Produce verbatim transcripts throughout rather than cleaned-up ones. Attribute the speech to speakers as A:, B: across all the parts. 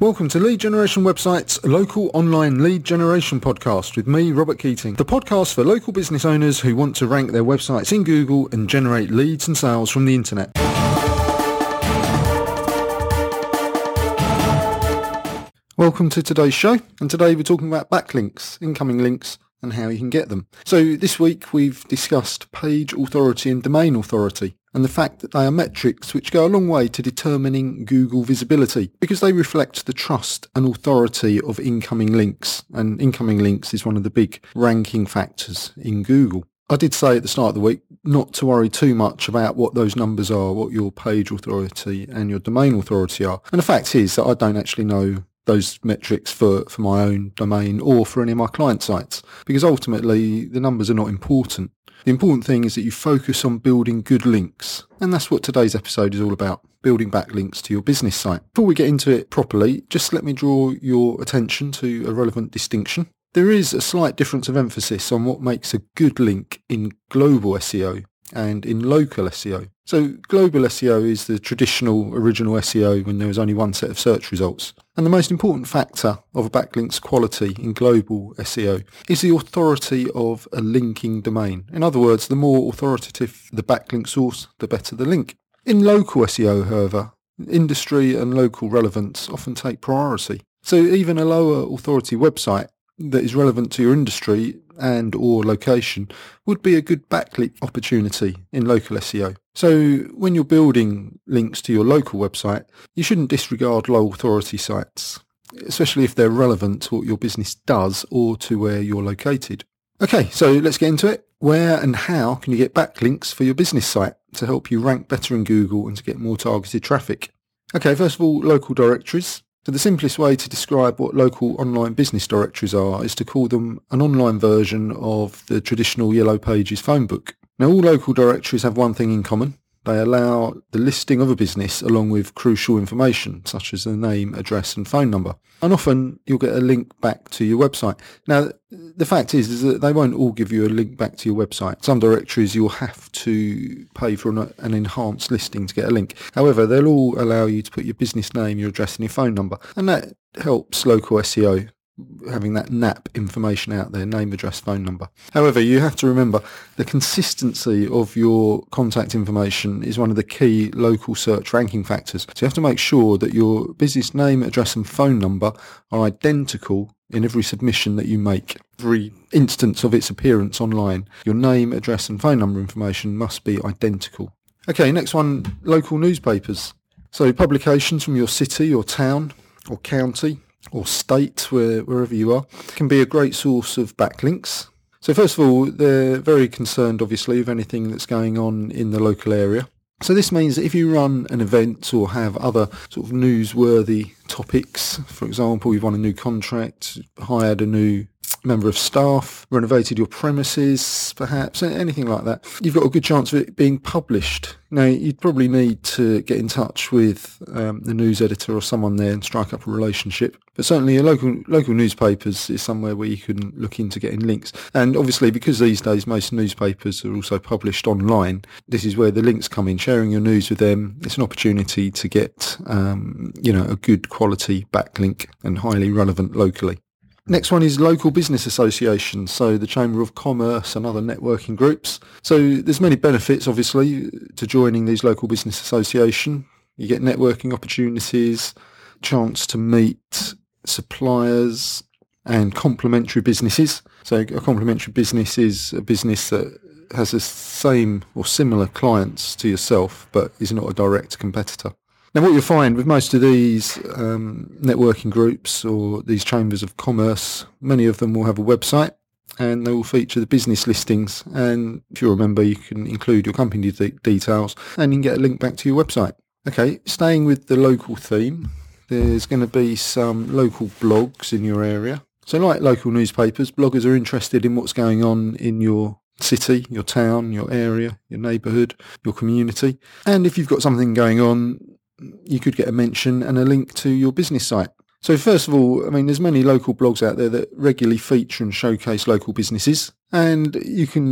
A: Welcome to Lead Generation Website's local online lead generation podcast with me, Robert Keating. The podcast for local business owners who want to rank their websites in Google and generate leads and sales from the internet. Welcome to today's show, and today we're talking about backlinks, incoming links, and how you can get them. So this week we've discussed page authority and domain authority, and the fact that they are metrics which go a long way to determining Google visibility because they reflect the trust and authority of incoming links, and incoming links is one of the big ranking factors in Google. I did say at the start of the week not to worry too much about what those numbers are, what your page authority and your domain authority are, and the fact is that I don't actually know those metrics for, for my own domain or for any of my client sites, because ultimately the numbers are not important. The important thing is that you focus on building good links, and that's what today's episode is all about, building backlinks to your business site. Before we get into it properly, just let me draw your attention to a relevant distinction. There is a slight difference of emphasis on what makes a good link in global S E O and in local S E O. So global S E O is the traditional original S E O when there was only one set of search results. And the most important factor of a backlink's quality in global S E O is the authority of a linking domain. In other words, the more authoritative the backlink source, the better the link. In local S E O, however, industry and local relevance often take priority. So even a lower authority website that is relevant to your industry and or location would be a good backlink opportunity in local S E O. So when you're building links to your local website, you shouldn't disregard low authority sites, especially if they're relevant to what your business does or to where you're located. Okay, so let's get into it. Where and how can you get backlinks for your business site to help you rank better in Google and to get more targeted traffic? Okay, first of all, local directories. So the simplest way to describe what local online business directories are is to call them an online version of the traditional Yellow Pages phone book. Now, all local directories have one thing in common. They allow the listing of a business along with crucial information such as the name, address and phone number. And often you'll get a link back to your website. Now, the fact is, is that they won't all give you a link back to your website. Some directories you'll have to pay for an, an enhanced listing to get a link. However, they'll all allow you to put your business name, your address and your phone number. And that helps local S E O, having that N A P information out there, name, address, phone number. However, you have to remember the consistency of your contact information is one of the key local search ranking factors. So you have to make sure that your business name, address and phone number are identical in every submission that you make. Every instance of its appearance online, your name, address and phone number information must be identical. Okay, next one, local newspapers. So publications from your city or town or county or state, where, wherever you are, can be a great source of backlinks. So first of all, they're very concerned, obviously, with anything that's going on in the local area. So this means that if you run an event or have other sort of newsworthy topics, for example, you've won a new contract, hired a new member of staff, renovated your premises, perhaps, anything like that, you've got a good chance of it being published. Now, you'd probably need to get in touch with um, the news editor or someone there and strike up a relationship. But certainly your local local newspapers is somewhere where you can look into getting links. And obviously, because these days most newspapers are also published online, this is where the links come in. Sharing your news with them, it's an opportunity to get um, you know, a good quality backlink and highly relevant locally. Next one is local business associations, so the Chamber of Commerce and other networking groups. So there's many benefits, obviously, to joining these local business association. You get networking opportunities, chance to meet suppliers and complementary businesses. So a complementary business is a business that has the same or similar clients to yourself, but is not a direct competitor. Now, what you'll find with most of these um, networking groups or these chambers of commerce, many of them will have a website and they will feature the business listings. And if you remember, you can include your company de- details and you can get a link back to your website. Okay, staying with the local theme, there's going to be some local blogs in your area. So like local newspapers, bloggers are interested in what's going on in your city, your town, your area, your neighbourhood, your community. And if you've got something going on, you could get a mention and a link to your business site. So first of all, I mean, there's many local blogs out there that regularly feature and showcase local businesses, and you can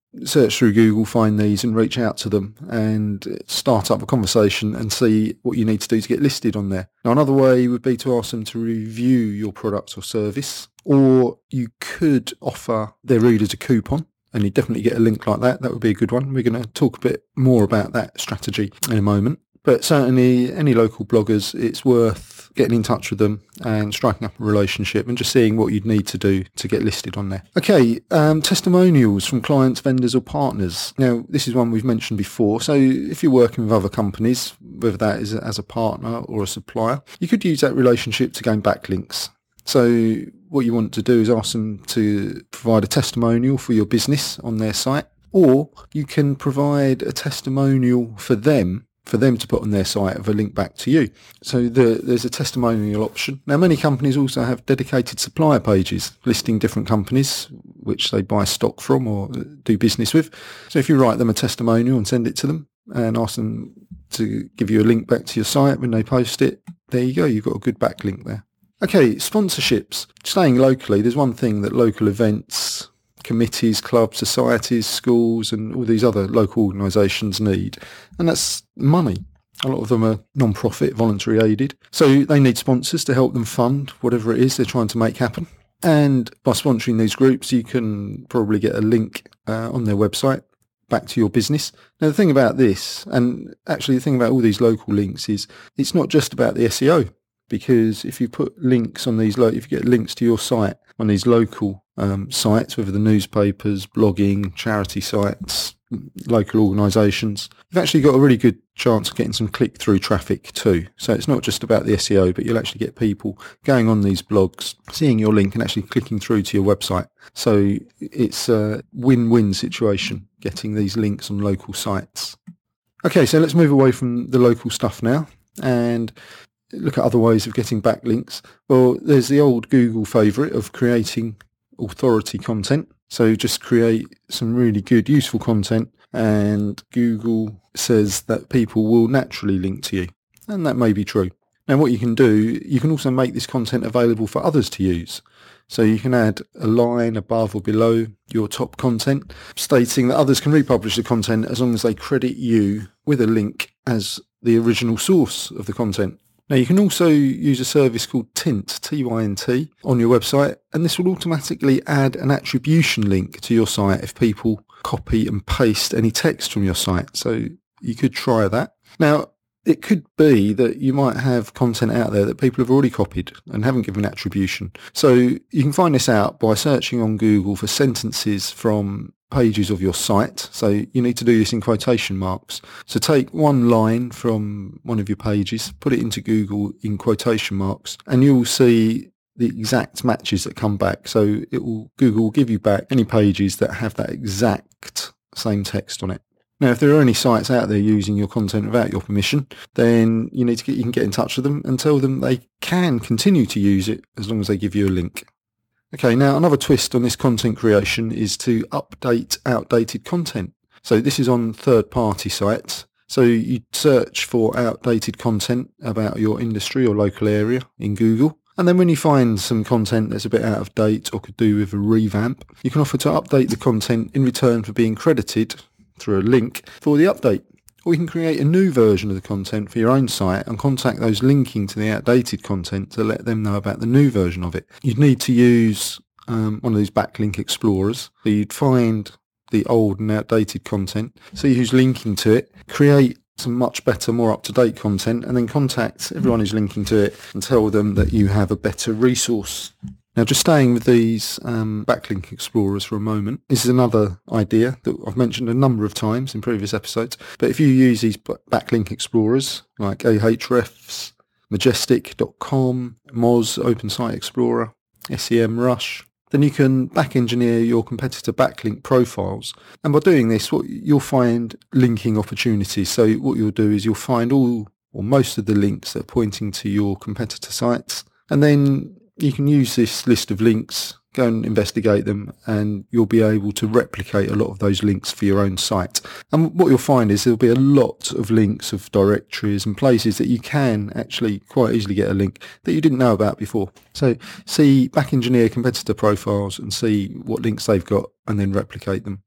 A: search through Google, find these and reach out to them and start up a conversation and see what you need to do to get listed on there. Now, another way would be to ask them to review your product or service, or you could offer their readers a coupon, and you definitely get a link like that. That would be a good one. We're going to talk a bit more about that strategy in a moment. But certainly any local bloggers, it's worth getting in touch with them and striking up a relationship and just seeing what you'd need to do to get listed on there. Okay, um, testimonials from clients, vendors or partners. Now, this is one we've mentioned before. So if you're working with other companies, whether that is as a partner or a supplier, you could use that relationship to gain backlinks. So what you want to do is ask them to provide a testimonial for your business on their site, or you can provide a testimonial for them for them to put on their site of a link back to you. So the, there's a testimonial option. Now, many companies also have dedicated supplier pages listing different companies which they buy stock from or do business with. So if you write them a testimonial and send it to them and ask them to give you a link back to your site when they post it, there you go, you've got a good backlink there. Okay, sponsorships. Staying locally, there's one thing that local events, committees, clubs, societies, schools and all these other local organisations need, and that's money. A lot of them are non-profit, voluntary aided, so they need sponsors to help them fund whatever it is they're trying to make happen. And by sponsoring these groups, you can probably get a link uh, on their website back to your business. Now, the thing about this, and actually the thing about all these local links, is it's not just about the S E O, because if you put links on these, lo- if you get links to your site on these local um, sites, whether the newspapers, blogging, charity sites, local organisations, you've actually got a really good chance of getting some click-through traffic too. So it's not just about the S E O, but you'll actually get people going on these blogs, seeing your link and actually clicking through to your website. So it's a win-win situation, getting these links on local sites. Okay, so let's move away from the local stuff now and look at other ways of getting backlinks. Well, there's the old Google favourite of creating authority content. So just create some really good, useful content, and Google says that people will naturally link to you. And that may be true. Now, what you can do, you can also make this content available for others to use. So you can add a line above or below your top content stating that others can republish the content as long as they credit you with a link as the original source of the content. Now, you can also use a service called Tynt, T Y N T, on your website, and this will automatically add an attribution link to your site if people copy and paste any text from your site. So you could try that. Now, it could be that you might have content out there that people have already copied and haven't given attribution. So you can find this out by searching on Google for sentences from pages of your site. So you need to do this in quotation marks. So take one line from one of your pages, put it into Google in quotation marks, and you'll see the exact matches that come back. So it will, Google will give you back any pages that have that exact same text on it. Now, if there are any sites out there using your content without your permission, then you need to get, you can get in touch with them and tell them they can continue to use it as long as they give you a link. Okay, now another twist on this content creation is to update outdated content. So this is on third-party sites. So you search for outdated content about your industry or local area in Google. And then when you find some content that's a bit out of date or could do with a revamp, you can offer to update the content in return for being credited through a link for the update. Or you can create a new version of the content for your own site and contact those linking to the outdated content to let them know about the new version of it. You'd need to use um, one of these backlink explorers. So you'd find the old and outdated content, see who's linking to it, create some much better, more up-to-date content, and then contact everyone who's linking to it and tell them that you have a better resource. Now, just staying with these um, backlink explorers for a moment, this is another idea that I've mentioned a number of times in previous episodes. But if you use these backlink explorers like Ahrefs, Majestic dot com, Moz, Open Site Explorer, SEMrush, then you can back engineer your competitor backlink profiles. And by doing this, what you'll find linking opportunities. So what you'll do is you'll find all or most of the links that are pointing to your competitor sites, and then you can use this list of links, go and investigate them, and you'll be able to replicate a lot of those links for your own site. And what you'll find is there'll be a lot of links of directories and places that you can actually quite easily get a link that you didn't know about before. So see, back engineer competitor profiles and see what links they've got and then replicate them.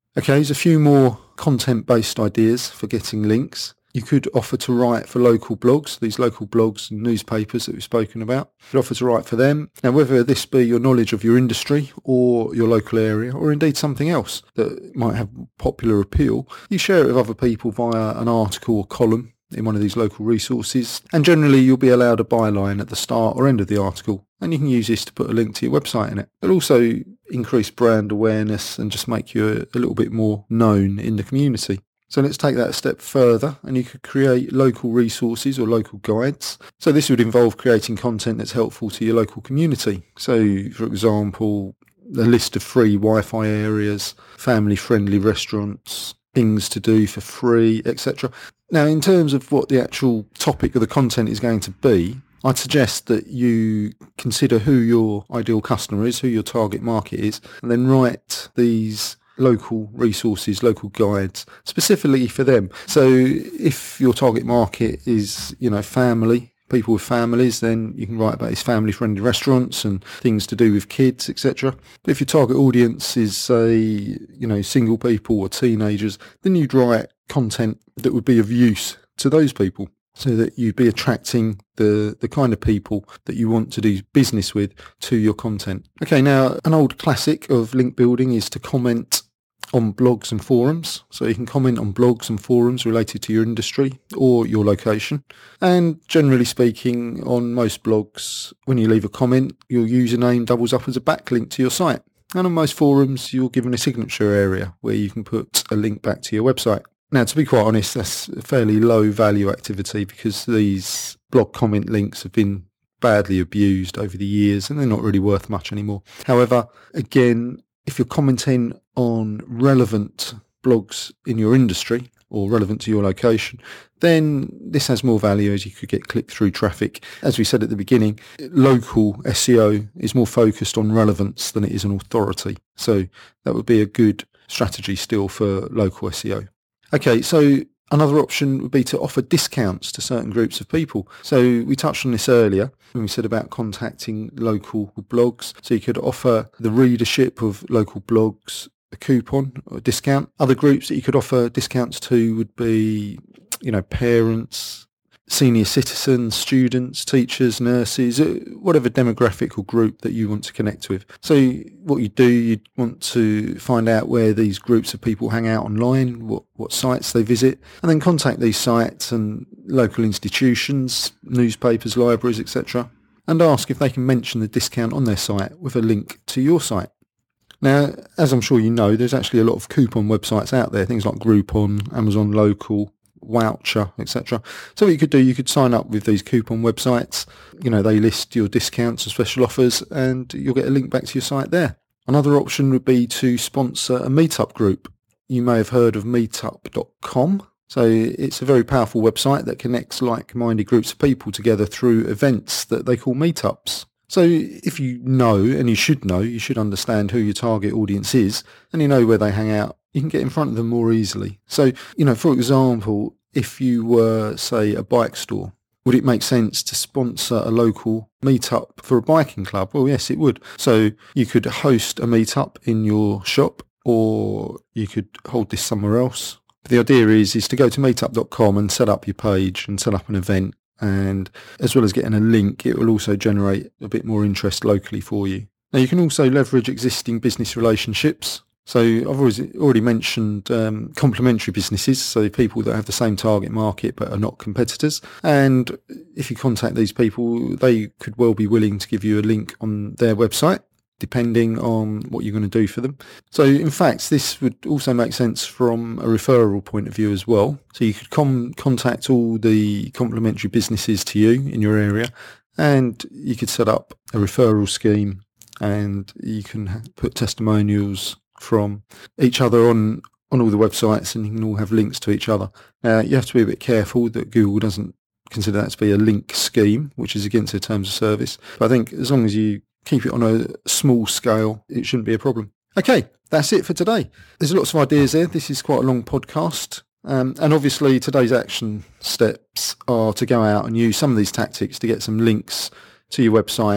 A: Okay, there's a few more content-based ideas for getting links. You could offer to write for local blogs, these local blogs and newspapers that we've spoken about. You could offer to write for them. Now, whether this be your knowledge of your industry or your local area, or indeed something else that might have popular appeal, you share it with other people via an article or column in one of these local resources. And generally, you'll be allowed a byline at the start or end of the article. And you can use this to put a link to your website in it. It'll also increase brand awareness and just make you a, a little bit more known in the community. So let's take that a step further, and you could create local resources or local guides. So this would involve creating content that's helpful to your local community. So, for example, a list of free Wi-Fi areas, family-friendly restaurants, things to do for free, et cetera. Now, in terms of what the actual topic of the content is going to be, I'd suggest that you consider who your ideal customer is, who your target market is, and then write these local resources, local guides, specifically for them. So if your target market is, you know, family, people with families, then you can write about these family-friendly restaurants and things to do with kids, et cetera. But if your target audience is, say, you know, single people or teenagers, then you'd write content that would be of use to those people, so that you'd be attracting the, the kind of people that you want to do business with to your content. Okay, now an old classic of link building is to comment on blogs and forums. So you can comment on blogs and forums related to your industry or your location. And generally speaking, on most blogs, when you leave a comment, your username doubles up as a backlink to your site. And on most forums, you're given a signature area where you can put a link back to your website. Now, to be quite honest, that's a fairly low value activity because these blog comment links have been badly abused over the years and they're not really worth much anymore. However, again, if you're commenting on relevant blogs in your industry or relevant to your location, then this has more value as you could get click-through traffic. As we said at the beginning, local S E O is more focused on relevance than it is on authority. So that would be a good strategy still for local S E O. Okay, so another option would be to offer discounts to certain groups of people. So we touched on this earlier when we said about contacting local blogs. So you could offer the readership of local blogs a coupon or a discount. Other groups that you could offer discounts to would be, you know, parents, senior citizens, students, teachers, nurses, whatever demographic or group that you want to connect with. So what you do, you'd want to find out where these groups of people hang out online, what, what sites they visit, and then contact these sites and local institutions, newspapers, libraries, et cetera, and ask if they can mention the discount on their site with a link to your site. Now, as I'm sure you know, there's actually a lot of coupon websites out there, things like Groupon, Amazon Local, Voucher, et cetera. So what you could do, you could sign up with these coupon websites. You know, they list your discounts and special offers and you'll get a link back to your site there. Another option would be to sponsor a meetup group. You may have heard of meetup dot com. So it's a very powerful website that connects like-minded groups of people together through events that they call meetups. So if you know, and you should know, you should understand who your target audience is and you know where they hang out, you can get in front of them more easily. So, you know, for example, if you were, say, a bike store, would it make sense to sponsor a local meetup for a biking club? Well, yes, it would. So you could host a meetup in your shop or you could hold this somewhere else. But the idea is, is to go to meetup dot com and set up your page and set up an event. And as well as getting a link, it will also generate a bit more interest locally for you. Now, you can also leverage existing business relationships. So I've always already mentioned um, complementary businesses, so people that have the same target market but are not competitors. And if you contact these people, they could well be willing to give you a link on their website, depending on what you're going to do for them. So in fact, this would also make sense from a referral point of view as well. So you could com- contact all the complementary businesses to you in your area, and you could set up a referral scheme, and you can ha- put testimonials from each other on, on all the websites, and you can all have links to each other. Now, you have to be a bit careful that Google doesn't consider that to be a link scheme, which is against their terms of service. But I think as long as you keep it on a small scale, it shouldn't be a problem. Okay, that's it for today. There's lots of ideas there. This is quite a long podcast. Um, and obviously today's action steps are to go out and use some of these tactics to get some links to your website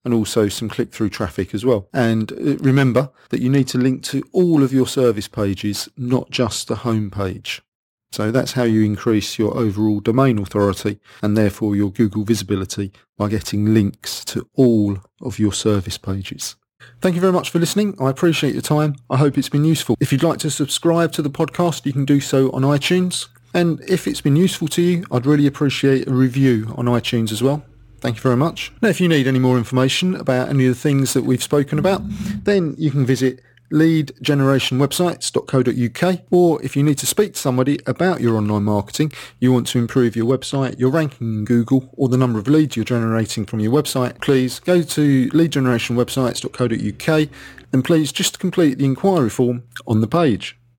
A: and also some click-through traffic as well. And remember that you need to link to all of your service pages, not just the home page. So that's how you increase your overall domain authority and therefore your Google visibility, by getting links to all of your service pages. Thank you very much for listening. I appreciate your time. I hope it's been useful. If you'd like to subscribe to the podcast, you can do so on iTunes. And if it's been useful to you, I'd really appreciate a review on iTunes as well. Thank you very much. Now, if you need any more information about any of the things that we've spoken about, then you can visit lead generation websites dot co dot uk, or if you need to speak to somebody about your online marketing, you want to improve your website, your ranking in Google, or the number of leads you're generating from your website, please go to lead generation websites dot co dot uk and please just complete the inquiry form on the page.